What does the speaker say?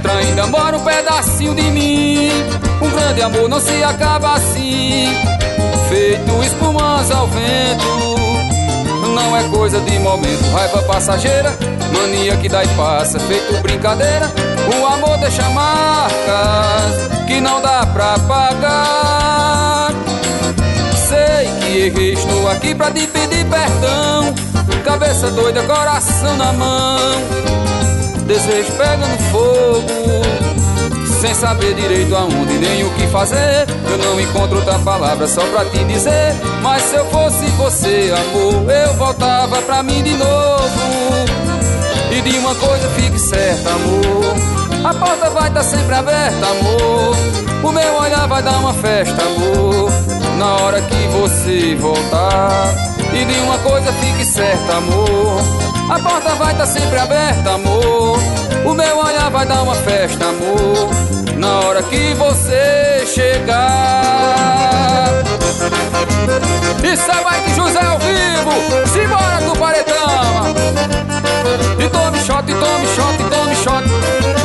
dentro ainda mora um pedacinho de mim. Um grande amor não se acaba assim, feito espumas ao vento. Não é coisa de momento, raiva passageira, mania que dá e passa, feito brincadeira. O amor deixa marcas que não dá pra pagar. Sei que errei, estou aqui pra te pedir perdão. Cabeça doida, coração na mão, desejo pega no fogo, sem saber direito aonde nem o que fazer. Eu não encontro outra palavra só pra te dizer, mas se eu fosse você, amor, eu voltava pra mim de novo. E de uma coisa fique certa, amor, a porta vai estar sempre aberta, amor. O meu olhar vai dar uma festa, amor, na hora que você voltar. E de uma coisa fique certa, amor, a porta vai estar sempre aberta, amor. O meu olhar vai dar uma festa, amor, na hora que você chegar. Isso é Mike José ao vivo, simbora do Paredão. E tome shot, e tome shot, e tome shot.